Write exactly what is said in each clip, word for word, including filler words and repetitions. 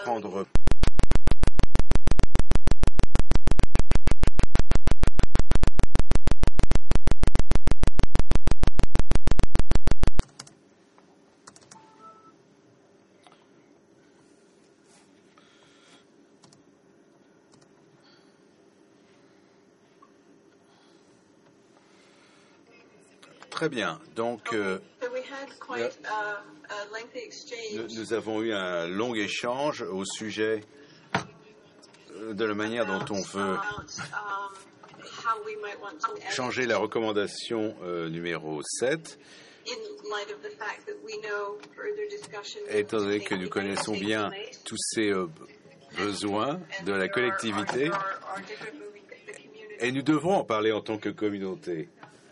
prendre Très bien. Donc, euh, nous, nous avons eu un long échange au sujet de la manière dont on veut changer la recommandation euh, numéro sept. Étant donné que nous connaissons bien tous ces euh, besoins de la collectivité, et nous devrons en parler en tant que communauté.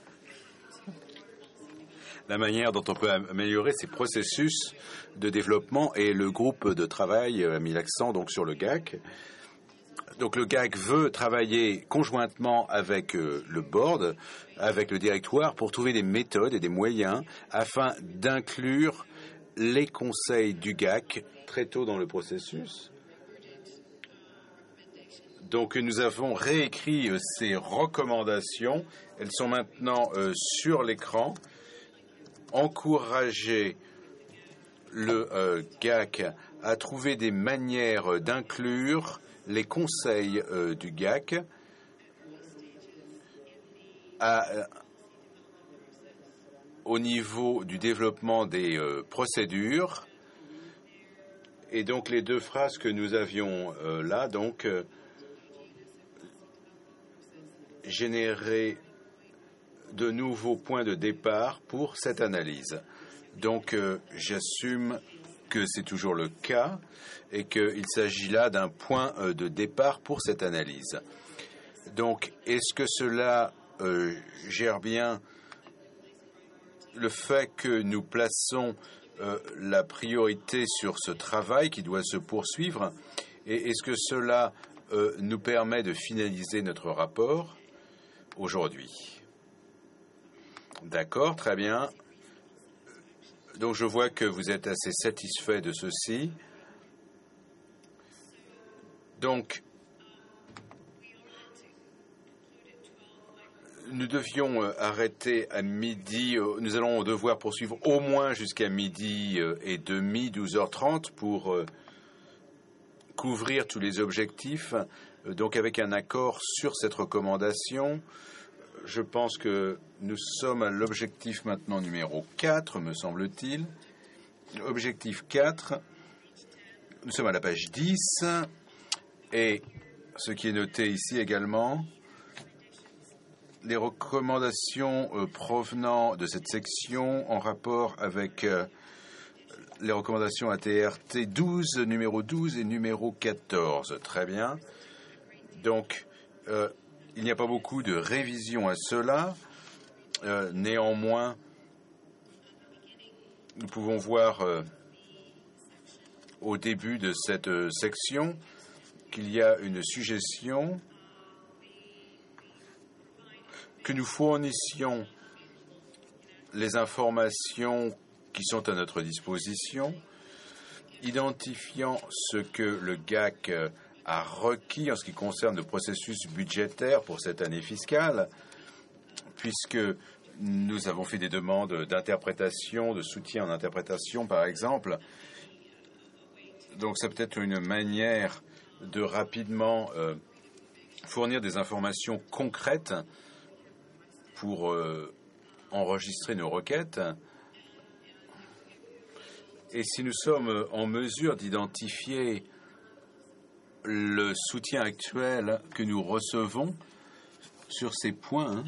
La manière dont on peut améliorer ces processus de développement, et le groupe de travail a mis l'accent donc sur le G A C. Donc le G A C veut travailler conjointement avec euh, le board, avec le directoire, pour trouver des méthodes et des moyens afin d'inclure les conseils du G A C très tôt dans le processus. Donc nous avons réécrit euh, ces recommandations. Elles sont maintenant euh, sur l'écran. Encourager le euh, G A C à trouver des manières d'inclure les conseils euh, du G A C à, euh, au niveau du développement des euh, procédures. Et donc les deux phrases que nous avions euh, là, donc euh, générer de nouveaux points de départ pour cette analyse. Donc, euh, j'assume que c'est toujours le cas et qu'il s'agit là d'un point euh, de départ pour cette analyse. Donc, est-ce que cela euh, gère bien le fait que nous plaçons euh, la priorité sur ce travail qui doit se poursuivre? Et est-ce que cela euh, nous permet de finaliser notre rapport aujourd'hui? D'accord, très bien. Donc je vois que vous êtes assez satisfait de ceci. Donc, nous devions arrêter à midi. Nous allons devoir poursuivre au moins jusqu'à midi et demi, douze heures trente, pour couvrir tous les objectifs. Donc avec un accord sur cette recommandation. Je pense que nous sommes à l'objectif maintenant numéro quatre, me semble-t-il. Objectif quatre, nous sommes à la page dix, et ce qui est noté ici également, les recommandations euh, provenant de cette section en rapport avec euh, les recommandations A T R T douze, numéro douze et numéro quatorze. Très bien. Donc, euh, il n'y a pas beaucoup de révision à cela. Euh, néanmoins, nous pouvons voir euh, au début de cette euh, section qu'il y a une suggestion que nous fournissions les informations qui sont à notre disposition, identifiant ce que le G A C a requis en ce qui concerne le processus budgétaire pour cette année fiscale, puisque nous avons fait des demandes d'interprétation, de soutien en interprétation, par exemple. Donc, c'est peut-être une manière de rapidement euh, fournir des informations concrètes pour euh, enregistrer nos requêtes. Et si nous sommes en mesure d'identifier le soutien actuel que nous recevons sur ces points,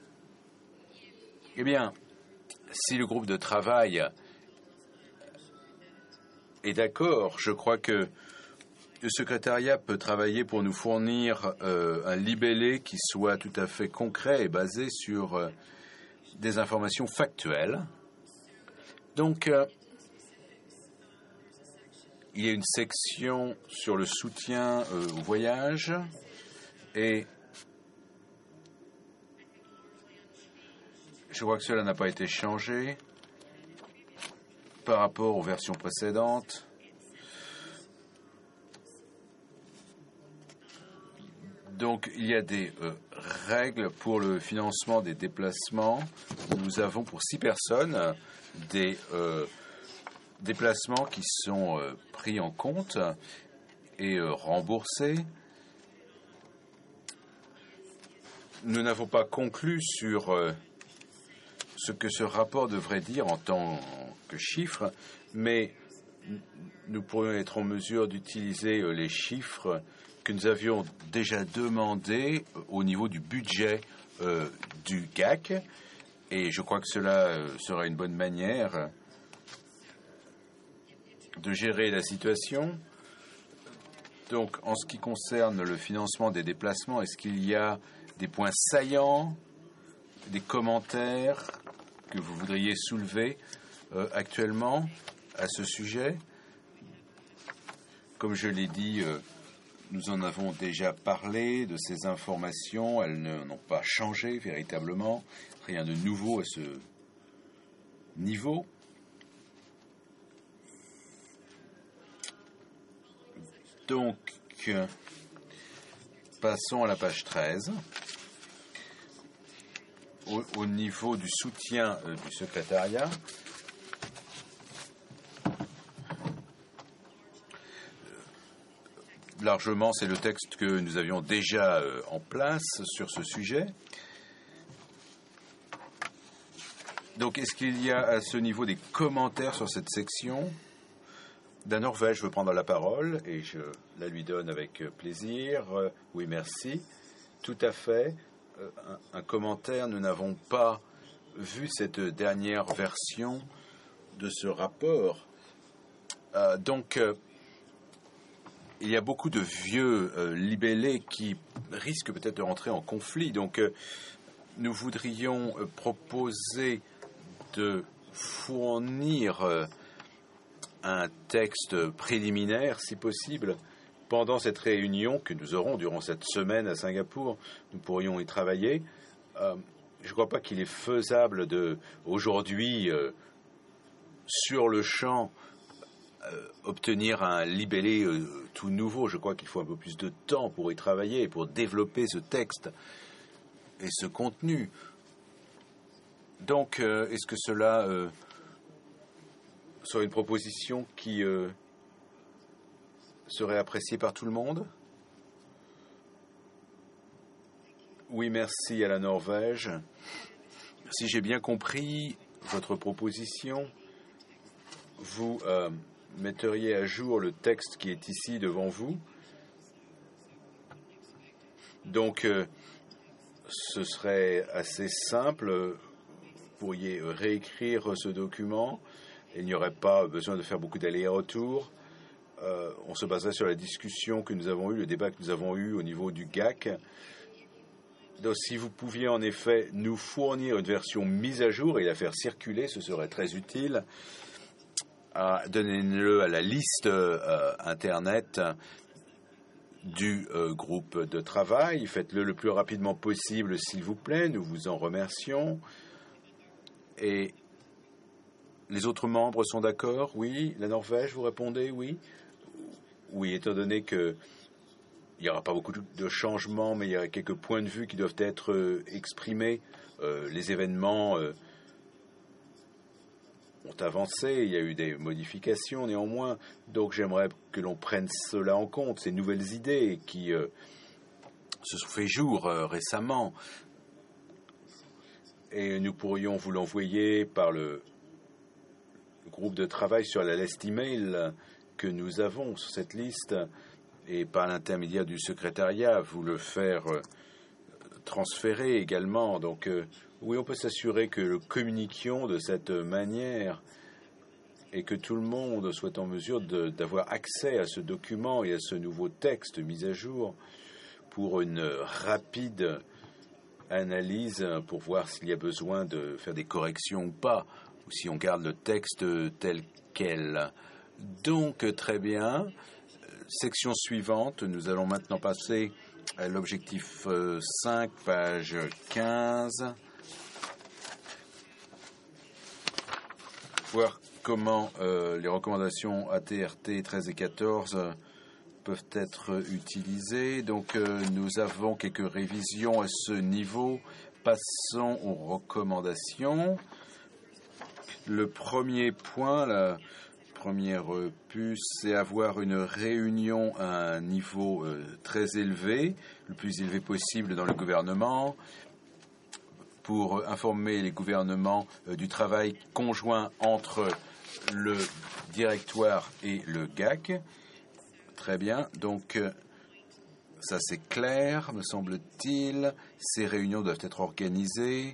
eh bien, si le groupe de travail est d'accord, je crois que le secrétariat peut travailler pour nous fournir euh, un libellé qui soit tout à fait concret et basé sur euh, des informations factuelles. Donc, euh, il y a une section sur le soutien euh, au voyage et je crois que cela n'a pas été changé par rapport aux versions précédentes. Donc, il y a des euh, règles pour le financement des déplacements. Nous avons pour six personnes des euh, déplacements qui sont euh, pris en compte et euh, remboursés. Nous n'avons pas conclu sur euh, ce que ce rapport devrait dire en tant que chiffres, mais nous pourrions être en mesure d'utiliser euh, les chiffres que nous avions déjà demandés euh, au niveau du budget euh, du G A C, et je crois que cela euh, sera une bonne manière de gérer la situation. Donc, en ce qui concerne le financement des déplacements, est-ce qu'il y a des points saillants, des commentaires que vous voudriez soulever euh, actuellement à ce sujet? Comme je l'ai dit, euh, nous en avons déjà parlé de ces informations. Elles n'ont pas changé véritablement. Rien de nouveau à ce niveau. Donc, euh, passons à la page treize. Au, au niveau du soutien euh, du secrétariat, largement, c'est le texte que nous avions déjà euh, en place sur ce sujet. Donc, est-ce qu'il y a à ce niveau des commentaires sur cette section? La Norvège veut prendre la parole et je la lui donne avec plaisir. Euh, oui, merci. Tout à fait. Euh, un, un commentaire, nous n'avons pas vu cette dernière version de ce rapport. Euh, donc, euh, il y a beaucoup de vieux euh, libellés qui risquent peut-être de rentrer en conflit. Donc, euh, nous voudrions euh, proposer de fournir euh, un texte préliminaire, si possible, pendant cette réunion que nous aurons durant cette semaine à Singapour. Nous pourrions y travailler. Euh, je ne crois pas qu'il est faisable de, aujourd'hui, euh, sur le champ, euh, obtenir un libellé euh, tout nouveau. Je crois qu'il faut un peu plus de temps pour y travailler, pour développer ce texte et ce contenu. Donc, euh, est-ce que cela euh, soit une proposition qui euh, serait appréciée par tout le monde? Oui, merci à la Norvège. Si j'ai bien compris votre proposition, vous euh, metteriez à jour le texte qui est ici devant vous. Donc, euh, ce serait assez simple. Vous pourriez réécrire ce document. Il n'y aurait pas besoin de faire beaucoup d'allers-retours. Euh, on se baserait sur la discussion que nous avons eue, le débat que nous avons eu au niveau du G A C. Donc, si vous pouviez en effet nous fournir une version mise à jour et la faire circuler, ce serait très utile. Ah, donnez-le à la liste euh, Internet du euh, groupe de travail. Faites-le le plus rapidement possible, s'il vous plaît. Nous vous en remercions. Et les autres membres sont d'accord? Oui. La Norvège, vous répondez oui? Oui, étant donné que il n'y aura pas beaucoup de changements, mais il y a quelques points de vue qui doivent être euh, exprimés. Euh, les événements euh, ont avancé, il y a eu des modifications néanmoins. Donc j'aimerais que l'on prenne cela en compte, ces nouvelles idées qui euh, se sont fait jour euh, récemment. Et nous pourrions vous l'envoyer par le, le groupe de travail sur la liste email que nous avons sur cette liste, et par l'intermédiaire du secrétariat, vous le faire euh, transférer également. Donc, euh, oui, on peut s'assurer que le communiquions de cette manière et que tout le monde soit en mesure de, d'avoir accès à ce document et à ce nouveau texte mis à jour pour une rapide analyse, pour voir s'il y a besoin de faire des corrections ou pas, ou si on garde le texte tel quel. Donc, très bien. Section suivante, nous allons maintenant passer à l'objectif cinq, page quinze. Voir comment euh, les recommandations A T R T treize et quatorze peuvent être utilisés. Donc euh, nous avons quelques révisions à ce niveau. Passons aux recommandations. Le premier point, la première puce, c'est avoir une réunion à un niveau euh, très élevé, le plus élevé possible dans le gouvernement, pour informer les gouvernements euh, du travail conjoint entre le directoire et le G A C. Très bien. Donc, euh, ça c'est clair, me semble-t-il. Ces réunions doivent être organisées.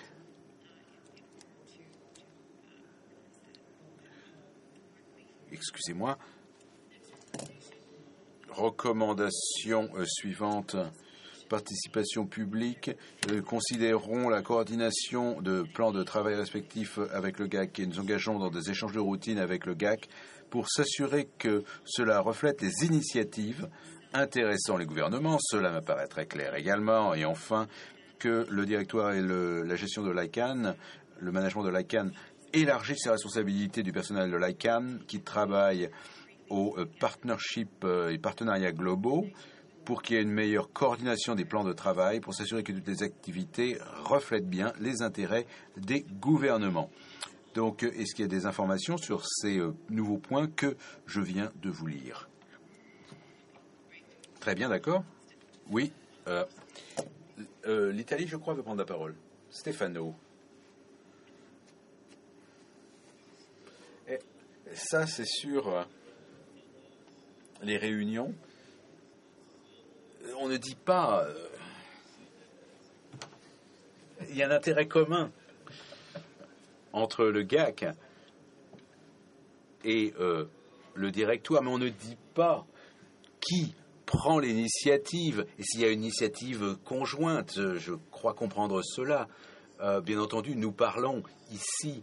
Excusez-moi. Recommandation euh, suivante. Participation publique. Euh, considérons la coordination de plans de travail respectifs avec le G A C et nous engageons dans des échanges de routine avec le G A C pour s'assurer que cela reflète les initiatives intéressant les gouvernements. Cela me paraît très clair également. Et enfin, que le directoire et le, la gestion de l'I C A N, le management de l'I C A N, élargissent les responsabilités du personnel de l'I C A N qui travaille aux partnerships et partenariats globaux pour qu'il y ait une meilleure coordination des plans de travail, pour s'assurer que toutes les activités reflètent bien les intérêts des gouvernements. Donc, est-ce qu'il y a des informations sur ces euh, nouveaux points que je viens de vous lire? Très bien, d'accord. Oui. Euh, euh, L'Italie, je crois, veut prendre la parole. Stefano. Et ça, c'est sur euh, les réunions. On ne dit pas... Euh, il y a un intérêt commun entre le G A C et euh, le directoire, mais on ne dit pas qui prend l'initiative. Et s'il y a une initiative conjointe, je crois comprendre cela. Euh, bien entendu, nous parlons ici,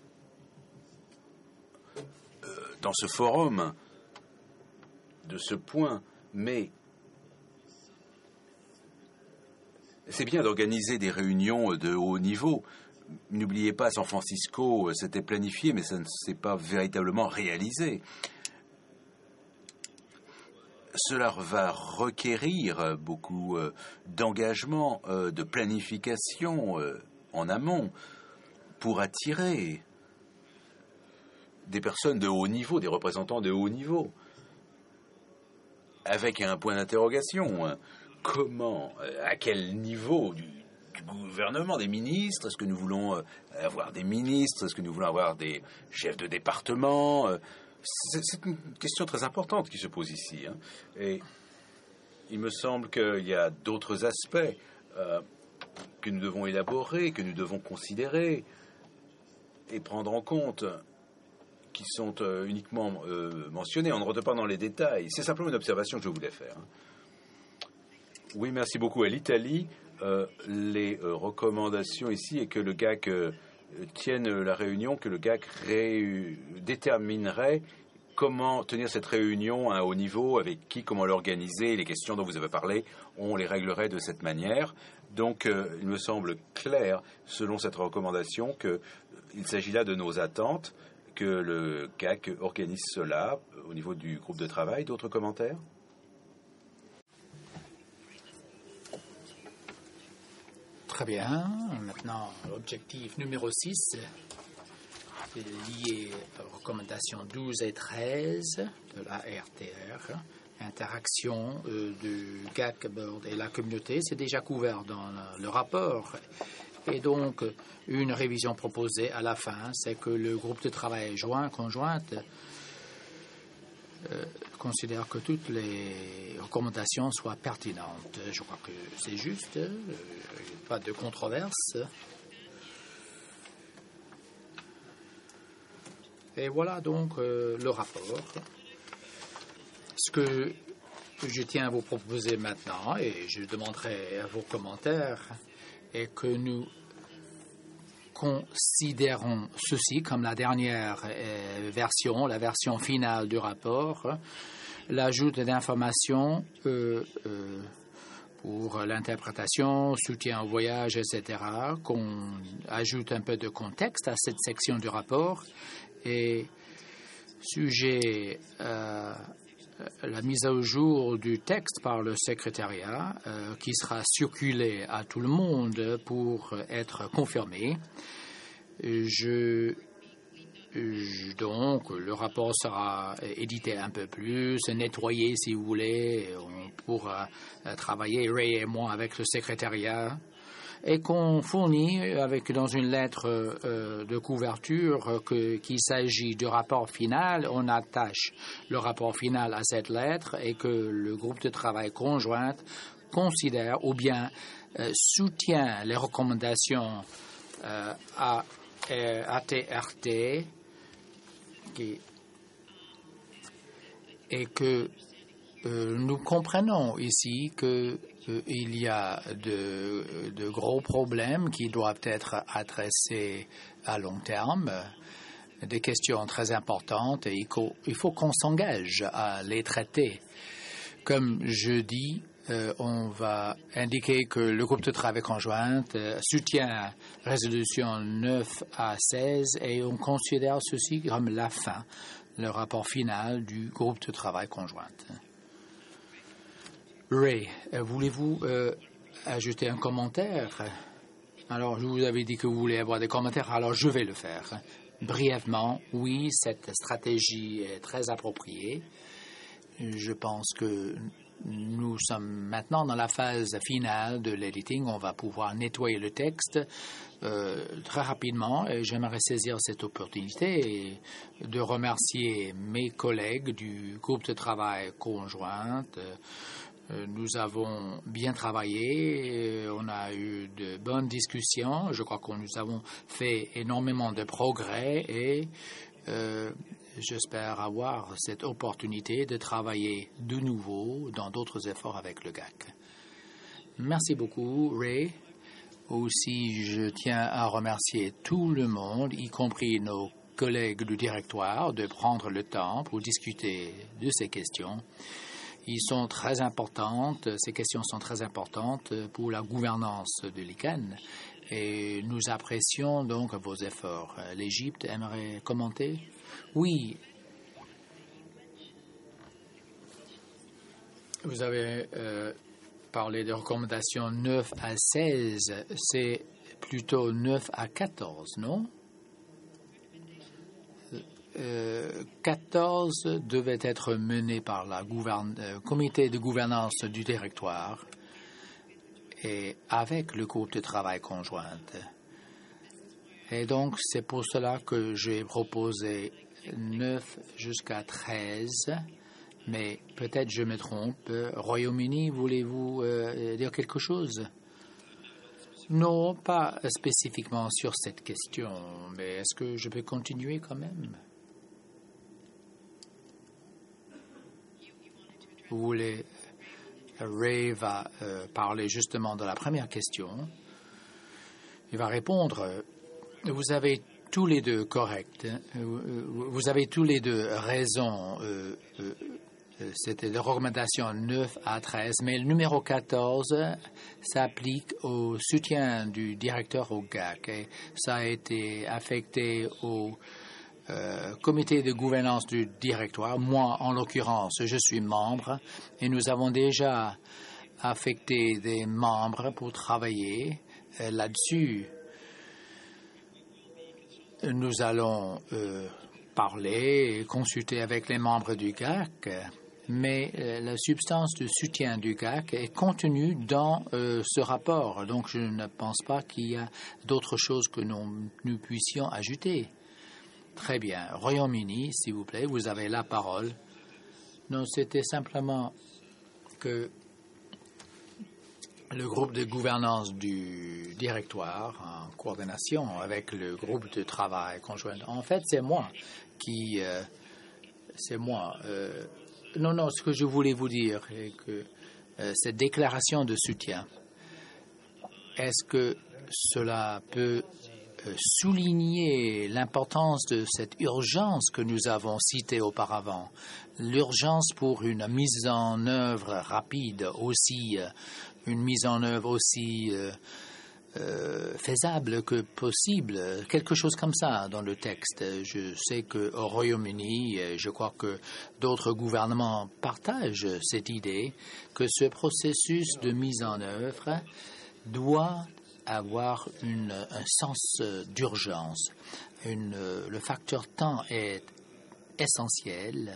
euh, dans ce forum, de ce point, mais c'est bien d'organiser des réunions de haut niveau. N'oubliez pas, San Francisco, c'était planifié, mais ça ne s'est pas véritablement réalisé. Cela va requérir beaucoup euh, d'engagement, euh, de planification euh, en amont pour attirer des personnes de haut niveau, des représentants de haut niveau, avec un point d'interrogation. Hein. Comment, euh, à quel niveau du, du gouvernement, des ministres? Est-ce que nous voulons euh, avoir des ministres? Est-ce que nous voulons avoir des chefs de département? euh, C'est, c'est une question très importante qui se pose ici. Hein. Et il me semble qu'il y a d'autres aspects euh, que nous devons élaborer, que nous devons considérer et prendre en compte, qui sont euh, uniquement euh, mentionnés. On ne rentre pas dans les détails. C'est simplement une observation que je voulais faire. Hein. Oui, merci beaucoup. À l'Italie, euh, les euh, recommandations ici est que le G A C euh, tienne la réunion, que le G A C ré... déterminerait comment tenir cette réunion à un haut niveau, avec qui, comment l'organiser, les questions dont vous avez parlé, on les réglerait de cette manière. Donc, euh, il me semble clair, selon cette recommandation, qu'il s'agit là de nos attentes, que le G A C organise cela au niveau du groupe de travail. D'autres commentaires ? Très bien. Maintenant, l'objectif numéro six est lié aux recommandations douze et treize de la R T R. Interaction euh, du G A C Board et la communauté, c'est déjà couvert dans le, le rapport. Et donc, une révision proposée à la fin, c'est que le groupe de travail joint, conjointe, euh, considère que toutes les recommandations soient pertinentes. Je crois que c'est juste, euh, pas de controverse. Et voilà donc euh, le rapport. Ce que je tiens à vous proposer maintenant, et je demanderai vos commentaires, est que nous considérons ceci comme la dernière euh, version, la version finale du rapport, l'ajout d'informations euh, euh, pour l'interprétation, soutien au voyage, et cetera, qu'on ajoute un peu de contexte à cette section du rapport et sujet euh, la mise au jour du texte par le secrétariat euh, qui sera circulé à tout le monde pour être confirmé. Je, je, donc, le rapport sera édité un peu plus, nettoyé si vous voulez. On pourra travailler, Ray et moi, avec le secrétariat. Et qu'on fournit avec dans une lettre euh, de couverture que, qu'il s'agit du rapport final. On attache le rapport final à cette lettre et que le groupe de travail conjoint considère ou bien euh, soutient les recommandations euh, à A T R T qui, et que euh, nous comprenons ici que Euh, il y a de, de gros problèmes qui doivent être adressés à long terme, des questions très importantes et il faut, il faut qu'on s'engage à les traiter. Comme je dis, euh, on va indiquer que le groupe de travail conjoint euh, soutient résolution neuf à seize et on considère ceci comme la fin, le rapport final du groupe de travail conjoint. Ray, voulez-vous euh, ajouter un commentaire? Alors, je vous avais dit que vous voulez avoir des commentaires, alors je vais le faire. Brièvement, oui, cette stratégie est très appropriée. Je pense que nous sommes maintenant dans la phase finale de l'editing. On va pouvoir nettoyer le texte euh, très rapidement. Et j'aimerais saisir cette opportunité et de remercier mes collègues du groupe de travail conjoint. Euh, Nous avons bien travaillé, on a eu de bonnes discussions. Je crois que nous avons fait énormément de progrès et euh, j'espère avoir cette opportunité de travailler de nouveau dans d'autres efforts avec le G A C. Merci beaucoup, Ray. Aussi, je tiens à remercier tout le monde, y compris nos collègues du directoire, de prendre le temps pour discuter de ces questions. Ils sont très importantes, ces questions sont très importantes pour la gouvernance de l'I C A N et nous apprécions donc vos efforts. L'Égypte aimerait commenter? Oui. Vous avez euh, parlé de recommandations neuf à seize, c'est plutôt neuf à quatorze, non? Euh, quatorze devait être mené par le euh, comité de gouvernance du directoire et avec le groupe de travail conjoint. Et donc, c'est pour cela que j'ai proposé neuf jusqu'à treize, mais peut-être je me trompe. Royaume-Uni, voulez-vous euh, dire quelque chose? Non, pas spécifiquement sur cette question, mais est-ce que je peux continuer quand même? Vous voulez, Ray va euh, parler justement de la première question. Il va répondre, vous avez tous les deux correct, vous avez tous les deux raison, euh, euh, c'était de recommandation neuf à treize, mais le numéro quatorze s'applique au soutien du directeur au G A C et ça a été affecté au Euh, comité de gouvernance du directoire. Moi, en l'occurrence, je suis membre et nous avons déjà affecté des membres pour travailler euh, là-dessus. Nous allons euh, parler et consulter avec les membres du G A C, mais euh, la substance de soutien du G A C est contenue dans euh, ce rapport. Donc, je ne pense pas qu'il y a d'autres choses que nous, nous puissions ajouter. Très bien. Royaume-Uni, s'il vous plaît, vous avez la parole. Non, c'était simplement que le groupe de gouvernance du directoire, en coordination avec le groupe de travail conjoint, en fait, c'est moi qui... Euh, c'est moi. Euh, non, non, ce que je voulais vous dire est que euh, cette déclaration de soutien, est-ce que cela peut souligner l'importance de cette urgence que nous avons citée auparavant, l'urgence pour une mise en œuvre rapide, aussi une mise en œuvre aussi euh, euh, faisable que possible, quelque chose comme ça dans le texte. Je sais qu'au Royaume-Uni, je crois que d'autres gouvernements partagent cette idée que ce processus de mise en œuvre doit avoir une, un sens d'urgence. Une, le facteur temps est essentiel.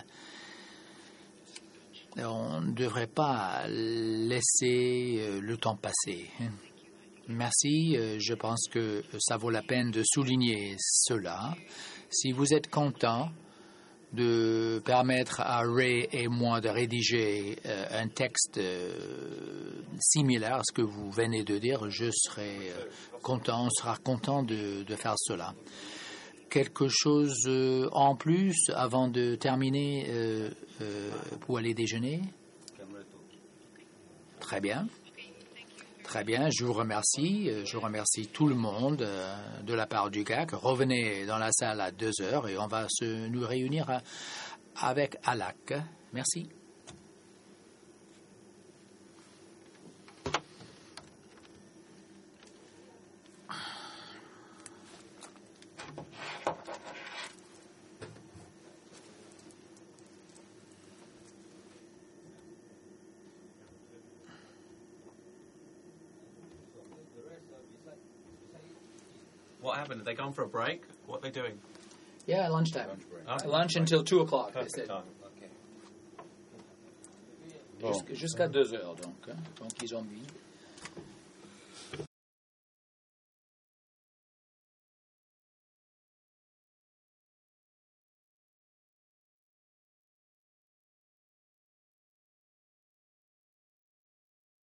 On ne devrait pas laisser le temps passer. Merci. Je pense que ça vaut la peine de souligner cela. Si vous êtes content de permettre à Ray et moi de rédiger euh, un texte euh, similaire à ce que vous venez de dire, je serai euh, content, on sera content de, de faire cela. Quelque chose euh, en plus avant de terminer euh, euh, pour aller déjeuner? Très bien. Très bien, je vous remercie. Je remercie tout le monde euh, de la part du G A C. Revenez dans la salle à deux heures et on va se, nous réunir à, avec Alak. Merci. What happened? Have they gone for a break? What are they doing? Yeah, lunchtime. Lunch break. Oh, lunch until two o'clock. Perfect time. Okay. Jusqu'à deux heures, donc. Hein? Donc, ils ont mis.